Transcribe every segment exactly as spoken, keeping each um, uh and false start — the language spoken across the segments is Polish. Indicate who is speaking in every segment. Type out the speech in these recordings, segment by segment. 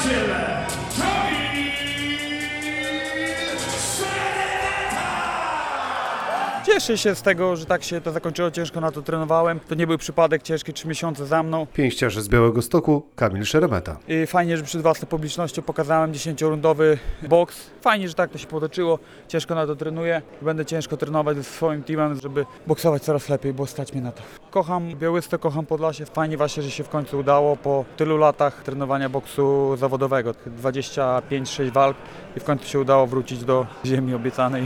Speaker 1: przyjaciele, Kamil Szeremeta!
Speaker 2: Cieszę się z tego, że tak się to zakończyło, ciężko na to trenowałem. To nie był przypadek, ciężkie trzy miesiące za mną.
Speaker 3: Pięściarz z Białegostoku Kamil Szeremeta.
Speaker 2: I fajnie, że przed własną publicznością pokazałem dziesięciorundowy boks. Fajnie, że tak to się potoczyło. Ciężko na to trenuję. Będę ciężko trenować ze swoim teamem, żeby boksować coraz lepiej, bo stać mnie na to. Kocham Białystok, kocham Podlasie. Fajnie właśnie, że się w końcu udało po tylu latach trenowania boksu zawodowego. dwadzieścia pięć sześć walk i w końcu się udało wrócić do ziemi obiecanej.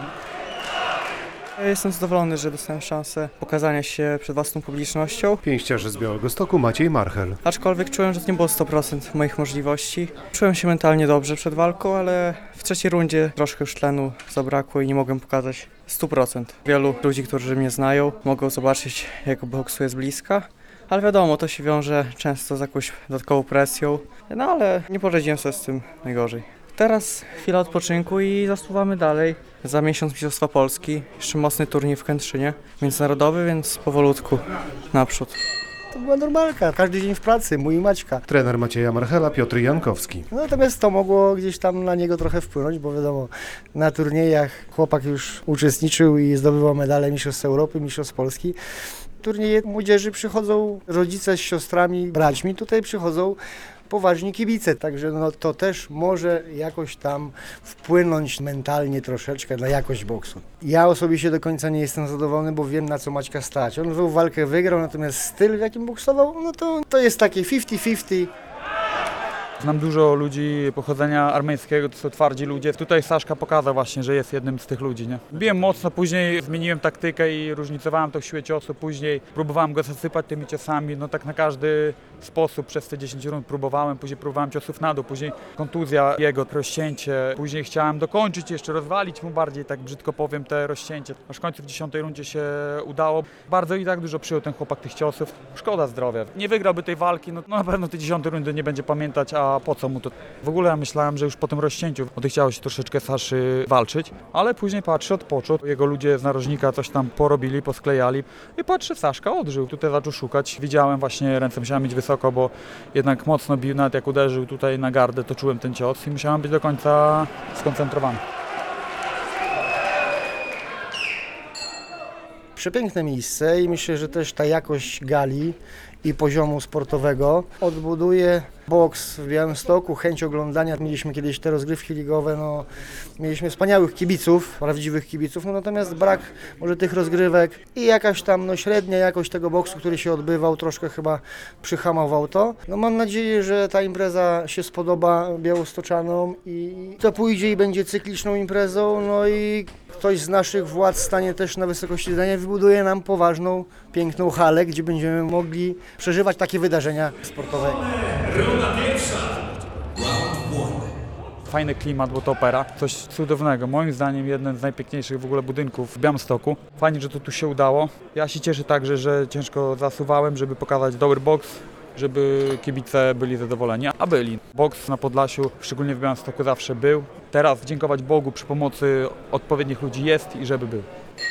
Speaker 4: Ja jestem zadowolony, że dostałem szansę pokazania się przed własną publicznością,
Speaker 3: Pięściarz z Białegostoku Maciej Marchel.
Speaker 4: aczkolwiek czułem, że to nie było sto procent moich możliwości. Czułem się mentalnie dobrze przed walką, ale w trzeciej rundzie troszkę już tlenu zabrakło i nie mogłem pokazać stu procent. Wielu ludzi, którzy mnie znają, mogą zobaczyć, jak boksuję z bliska. Ale wiadomo, to się wiąże często z jakąś dodatkową presją, no ale nie poradziłem sobie z tym najgorzej. Teraz chwila odpoczynku i zasuwamy dalej. Za miesiąc Mistrzostwa Polski, jeszcze mocny turniej w Kętrzynie, międzynarodowy, więc powolutku naprzód.
Speaker 5: To była normalka, każdy dzień w pracy, mój i Maćka.
Speaker 3: Trener Macieja Marchela Piotr Jankowski.
Speaker 5: Natomiast to mogło gdzieś tam na niego trochę wpłynąć, bo wiadomo, na turniejach chłopak już uczestniczył i zdobywał medale Mistrzostw Europy, Mistrzostw Polski. Turnieje młodzieży przychodzą rodzice z siostrami, braćmi, tutaj przychodzą poważni kibice, także no to też może jakoś tam wpłynąć mentalnie troszeczkę na jakość boksu. Ja osobiście do końca nie jestem zadowolony, bo wiem, na co Maćka stać. On tą walkę wygrał, natomiast styl, w jakim boksował, no to, to jest takie fifty fifty.
Speaker 2: Znam dużo ludzi pochodzenia armeńskiego, to są twardzi ludzie. Tutaj Saszka pokazał właśnie, że jest jednym z tych ludzi, nie? Biłem mocno, później zmieniłem taktykę i różnicowałem to w siłę ciosu. Później próbowałem go zasypać tymi ciosami, no tak na każdy sposób przez te dziesięć rund próbowałem. Później próbowałem ciosów na dół, później kontuzja jego, rozcięcie. Później chciałem dokończyć, jeszcze rozwalić mu bardziej, tak brzydko powiem, te rozcięcie. Aż w końcu w dziesiątej rundzie się udało. Bardzo i tak dużo przyjął ten chłopak tych ciosów. Szkoda zdrowia. Nie wygrałby tej walki, no, no na pewno tej dziesiątej rundy nie będzie pamiętać, a po co mu to? W ogóle ja myślałem, że już po tym rozcięciu odechciało się troszeczkę Saszy walczyć, ale później patrzę, odpoczął. Jego ludzie z narożnika coś tam porobili, posklejali i patrzę, Saszka odżył. Tutaj zaczął szukać. Widziałem właśnie, ręce musiałem mieć wysoko, bo jednak mocno bił, nawet jak uderzył tutaj na gardę, to czułem ten cios i musiałem być do końca skoncentrowany.
Speaker 5: Przepiękne miejsce i myślę, że też ta jakość gali i poziomu sportowego odbuduje boks w Białymstoku, chęć oglądania. Mieliśmy kiedyś te rozgrywki ligowe, no, mieliśmy wspaniałych kibiców, prawdziwych kibiców, no, natomiast brak może tych rozgrywek i jakaś tam no, średnia jakość tego boksu, który się odbywał, troszkę chyba przyhamował to. No, mam nadzieję, że ta impreza się spodoba białostoczanom i to pójdzie i będzie cykliczną imprezą, no i ktoś z naszych władz stanie też na wysokości zadania, wybuduje nam poważną, piękną halę, gdzie będziemy mogli przeżywać takie wydarzenia sportowe.
Speaker 1: Runda pierwsza. Round one.
Speaker 2: Fajny klimat, bo to opera, coś cudownego. Moim zdaniem jeden z najpiękniejszych w ogóle budynków w Białymstoku. Fajnie, że to tu się udało. Ja się cieszę także, że ciężko zasuwałem, żeby pokazać dobry boks, żeby kibice byli zadowoleni, a byli. Boks na Podlasiu, szczególnie w Białymstoku, zawsze był. Teraz dziękować Bogu, przy pomocy odpowiednich ludzi jest i żeby był.